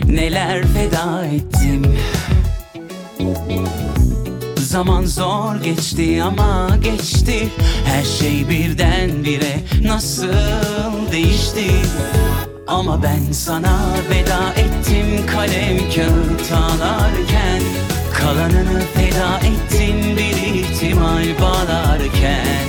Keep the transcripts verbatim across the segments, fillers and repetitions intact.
Neler feda ettim. Zaman zor geçti ama geçti. Her şey birdenbire nasıl değişti. Ama ben sana veda ettim kalem kağıt ağlarken. Kalanını feda ettim bir ihtimal bağlarken.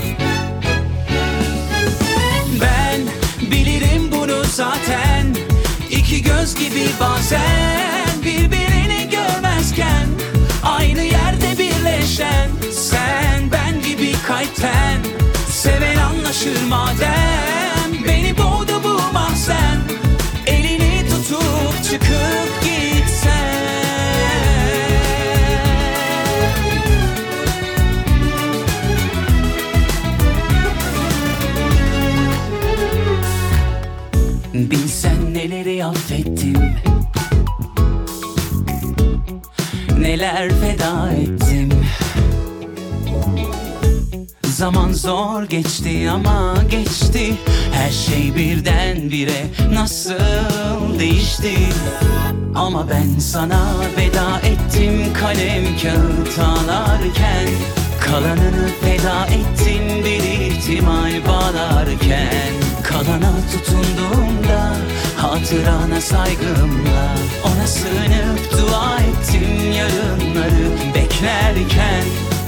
Ben bilirim bunu zaten. İki göz gibi bazen birbirini görmezken aynı yerde birleşen. Sen ben gibi kalpten seven anlaşır madem. Beni boğdu bu mahzen. Elini tutup çıkıp gitsen. Bilsen neleri affettim. Neler feda ettim. Zaman zor geçti ama geçti. Her şey birdenbire nasıl değişti. Ama ben sana veda ettim kalem kağıt ağlarken. Kalanını feda ettim bir ihtimal bağlarken. Kalana tutunduğumda hatırana saygımla ona sığınıp dua ettim yarınları beklerken.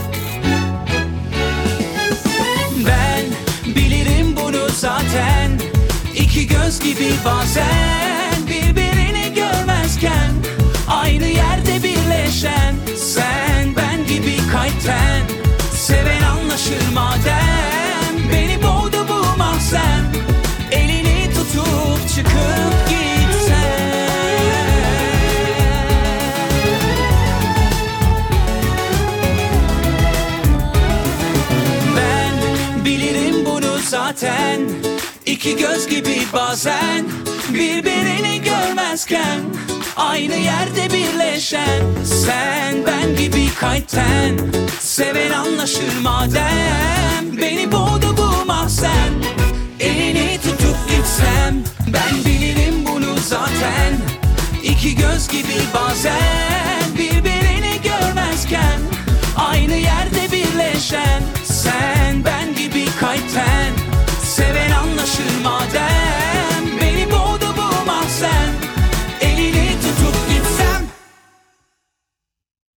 Ben bilirim bunu zaten. İki göz gibi bazen birbirini görmezken aynı yerde birleşen. Sen ben gibi kalpten seven anlaşır madem. Beni boğdu bu mahzen. Elini tutup çıkıp gitsen. Ben bilirim bunu zaten. İki göz gibi bazen birbirini görmezken aynı yerde birleşen. Sen ben gibi kalpten seven anlaşır madem. Beni boğdu bu mahzen. Elini tutup gitsem. Ben bilirim bunu zaten. İki göz gibi bazen birbirini görmezken aynı yerde birleşen.